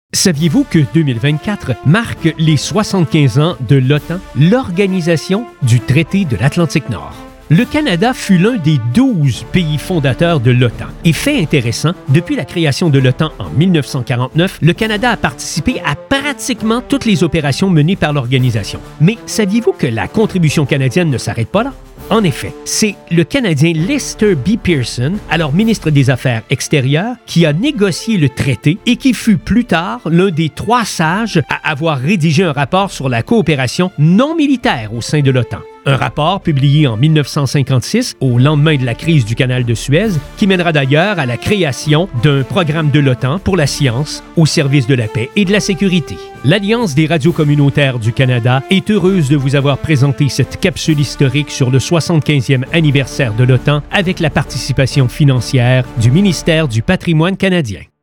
Saviez-vous que 2024 marque les 75 ans de l'OTAN, l'Organisation du traité de l'Atlantique Nord? Le Canada fut l'un des 12 pays fondateurs de l'OTAN. Et fait intéressant, depuis la création de l'OTAN en 1949, le Canada a participé à pratiquement toutes les opérations menées par l'organisation. Mais saviez-vous que la contribution canadienne ne s'arrête pas là? En effet, c'est le Canadien Lester B. Pearson, alors ministre des Affaires extérieures, qui a négocié le traité et qui fut plus tard l'un des 3 sages à avoir rédigé un rapport sur la coopération non militaire au sein de l'OTAN. Un rapport publié en 1956, au lendemain de la crise du canal de Suez, qui mènera d'ailleurs à la création d'un programme de l'OTAN pour la science au service de la paix et de la sécurité. L'Alliance des radios communautaires du Canada est heureuse de vous avoir présenté cette capsule historique sur le 75e anniversaire de l'OTAN avec la participation financière du ministère du Patrimoine canadien.